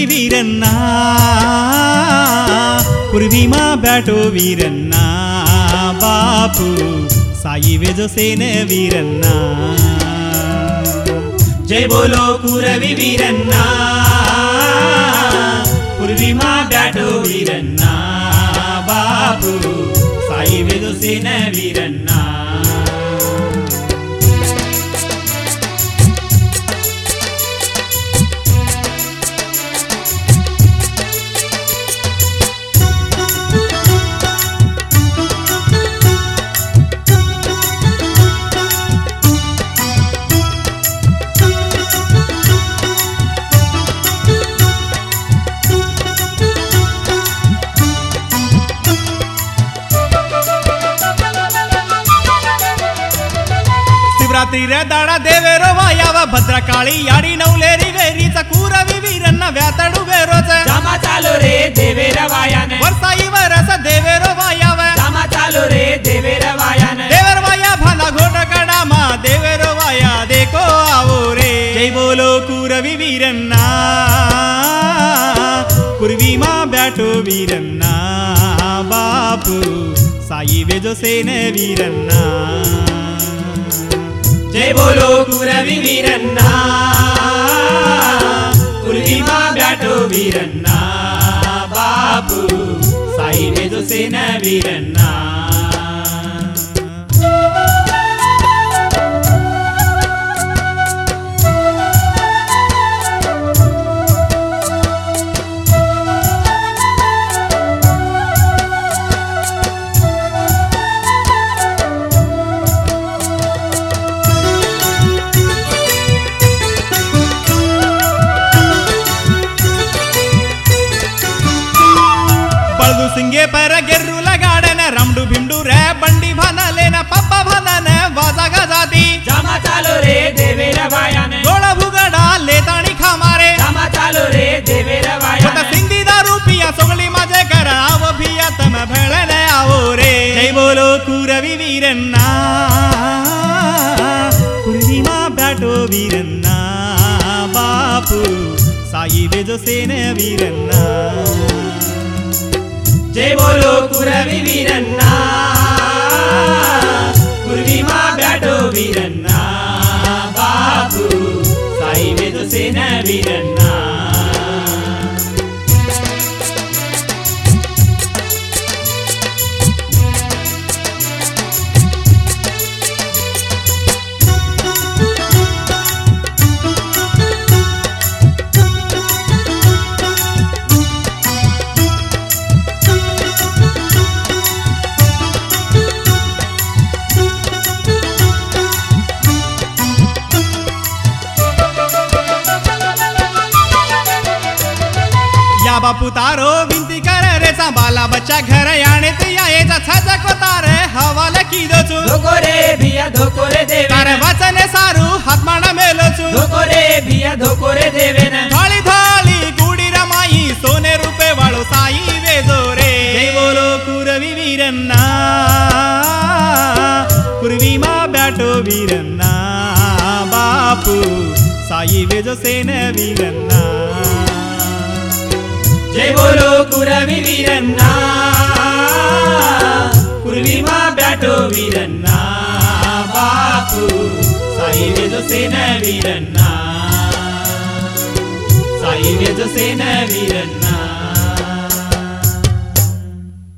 वीरण्णा पूर्वीमा बैठो वीरण्णा बापू साई वेजो सेन वीरण्णा जय बोलो कुरवी वीरण्णा पूर्वीमा बैठो वीरण्णा बापू साई वेजो सेन वीरण्णा शिवरात्री रे दाड़ा देवेरो वायाव भद्रकाळी याडी नवलेरी वेरीचा कुरवी वीरण्णा व्यातडू वेरोच जामा चालो रे देवेर वायाने वर्षाई वरस देवेरो वायाव जामा चालो रे देवेर वायाने देवर वाया भाना घोट कडामा देवेरो वाया देखो आवो रे जय बोलो कुरवी वीरण्णा पूर्वी मां बैठो वीरण्णा बापू साई वेजो सेन वीरण्णा जय बोलो कुरवी वीरण्णा पूर्वी मां बैठो वीरण्णा बापू साई वेजो सेन वीरण्णा सिंगे पर गिर्रू लगाड़न रमडू भिमडू रे बंडी भाना लेना पप्पा भाना वाजा गजाती जामा चालो रे देवेर वायाने गोड़ा भुगड़ा लेतानी खा मारे जामा चालो रे देवेर वायाने सिंधी दारू पिया सोगली मजे कर आओ भिया तम भेड़ने आओ रे जय बोलो कुरवी वीरण्णा पूर्वी मां बैठो वीरण्णा बापू साई वेजो सेन वीरण्णा जय बोलो कुरवी वीरण्णा पूर्वी मां बैठो वीरण्णा बापू साई वेजो सेन वीरण्णा बापू तारो विनती करे रे सांभाला बच्चा घर आने ते आए जा छाजा को तारे हवाले की दो छु धोको रे भिया धोको रे देवे तारे वचन सारू हाथ माना मेलो छु धोको रे भिया धोको रे देवे न थाली थाली गुड़ी रमाई सोने रुपए वालो साई वेजो रे जय बोलो कुरवी वीरण्णा पूर्वी मां बैठो वीरण्णा बापू साई वेजो सेन वीरण्णा जय बोलो कुरवी वीरण्णा पूर्वी मां बैठो वीरण्णा बापू साई वेजो सेन वीरण्णा साई वेजो सेन वीरण्णा।